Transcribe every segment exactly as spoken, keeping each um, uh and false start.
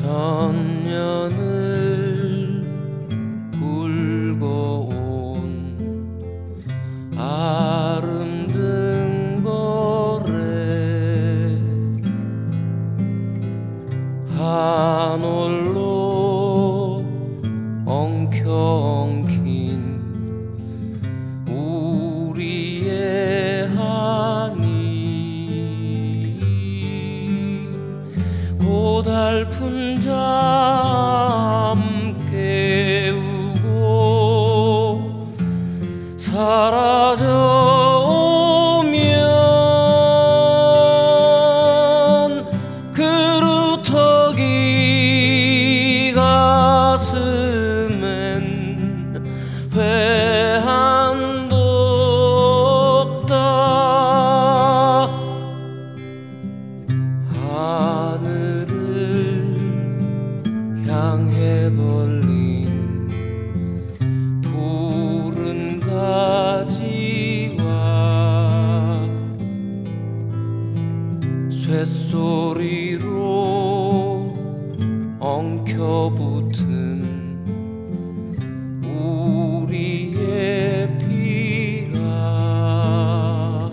천년을 굴고 온 아름든 거래 한올로 엉켜엉킨 우리의 한이 고달픈 잠 깨우고 사라져 오면 그루터기 가슴엔 회한도 없다. 하늘을 향해 벌린 푸른 가지와 쇳소리로 엉켜붙은 우리의 피가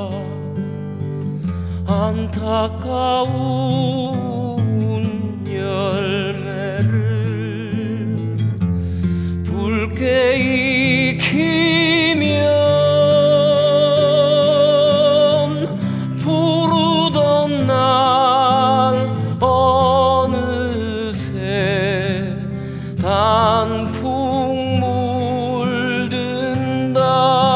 안타까운 열매를 붉게 익히면 부르던 날 어느새 단풍 물든다.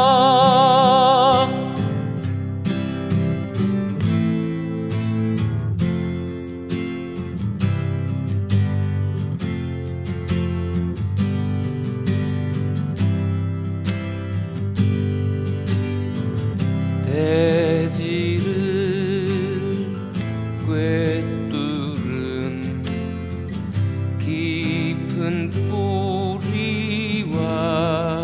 대지를 꿰뚫은 깊은 뿌리와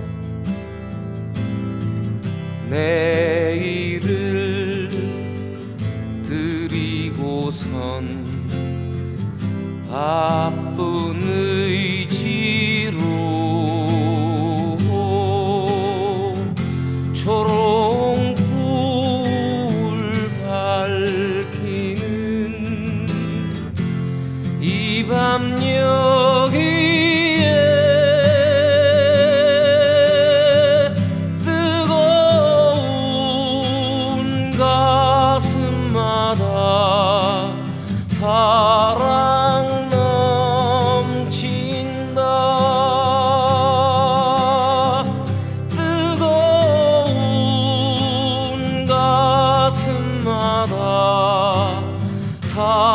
내일을 드리고선 바쁜 의지로 초롱불 밝히는 이 밤 여기에 뜨거운 가슴마다 사랑 넘친다. 뜨거운 가슴마다 사랑